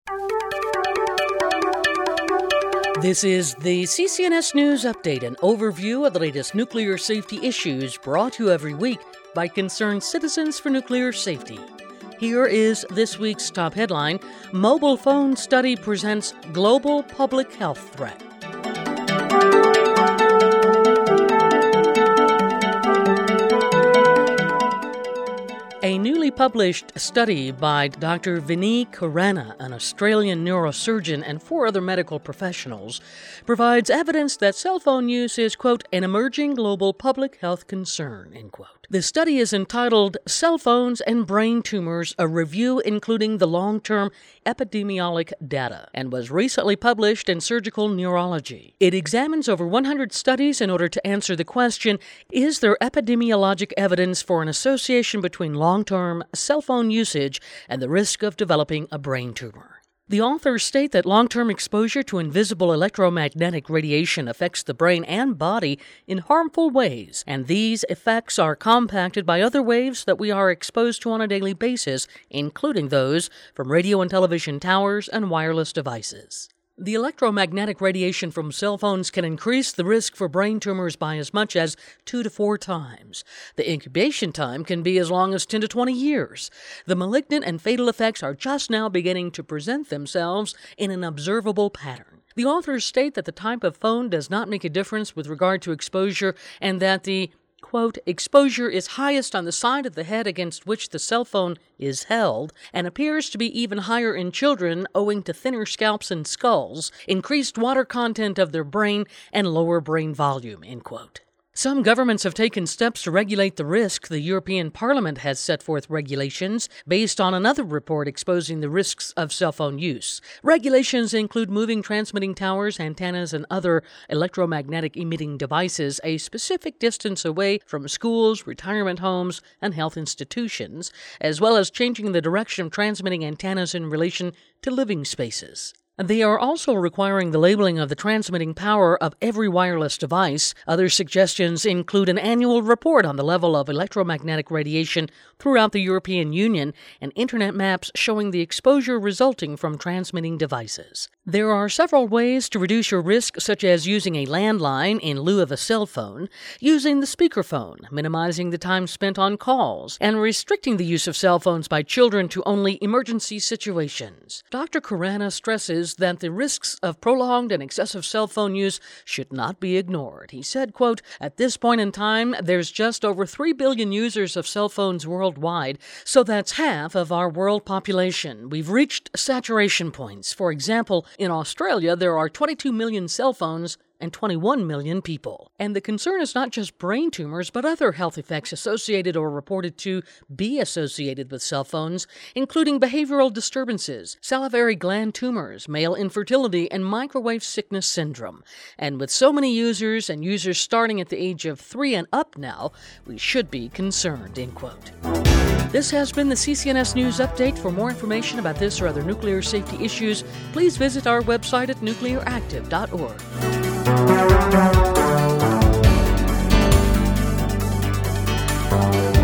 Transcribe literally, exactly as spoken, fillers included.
This is the C C N S News Update, an overview of the latest nuclear safety issues brought to you every week by concerned citizens for nuclear safety. Here is this week's top headline: Mobile phone study presents global public health threat. A newly published study by Doctor Vinay Khurana, an Australian neurosurgeon, and four other medical professionals, provides evidence that cell phone use is, quote, an emerging global public health concern, end quote. The study is entitled Cell Phones and Brain Tumors, a Review Including the Long-Term Epidemiologic Data, and was recently published in Surgical Neurology. It examines over one hundred studies in order to answer the question, is there epidemiologic evidence for an association between long-term cell phone usage and the risk of developing a brain tumor? The authors state that long-term exposure to invisible electromagnetic radiation affects the brain and body in harmful ways, and these effects are compacted by other waves that we are exposed to on a daily basis, including those from radio and television towers and wireless devices. The electromagnetic radiation from cell phones can increase the risk for brain tumors by as much as two to four times. The incubation time can be as long as ten to twenty years. The malignant and fatal effects are just now beginning to present themselves in an observable pattern. The authors state that the type of phone does not make a difference with regard to exposure, and that the quote, exposure is highest on the side of the head against which the cell phone is held, and appears to be even higher in children owing to thinner scalps and skulls, increased water content of their brain, and lower brain volume, end quote. Some governments have taken steps to regulate the risk. The European Parliament has set forth regulations based on another report exposing the risks of cell phone use. Regulations include moving transmitting towers, antennas, and other electromagnetic emitting devices a specific distance away from schools, retirement homes, and health institutions, as well as changing the direction of transmitting antennas in relation to living spaces. They are also requiring the labeling of the transmitting power of every wireless device. Other suggestions include an annual report on the level of electromagnetic radiation throughout the European Union and internet maps showing the exposure resulting from transmitting devices. There are several ways to reduce your risk, such as using a landline in lieu of a cell phone, using the speakerphone, minimizing the time spent on calls, and restricting the use of cell phones by children to only emergency situations. Doctor Khurana stresses that the risks of prolonged and excessive cell phone use should not be ignored. He said, quote, at this point in time, there's just over three billion users of cell phones worldwide, so that's half of our world population. We've reached saturation points. For example, in Australia, there are twenty-two million cell phones and twenty-one million people. And the concern is not just brain tumors, but other health effects associated or reported to be associated with cell phones, including behavioral disturbances, salivary gland tumors, male infertility, and microwave sickness syndrome. And with so many users, and users starting at the age of three and up now, we should be concerned, end quote. This has been the C C N S News Update. For more information about this or other nuclear safety issues, please visit our website at nuclear active dot org. Thank you.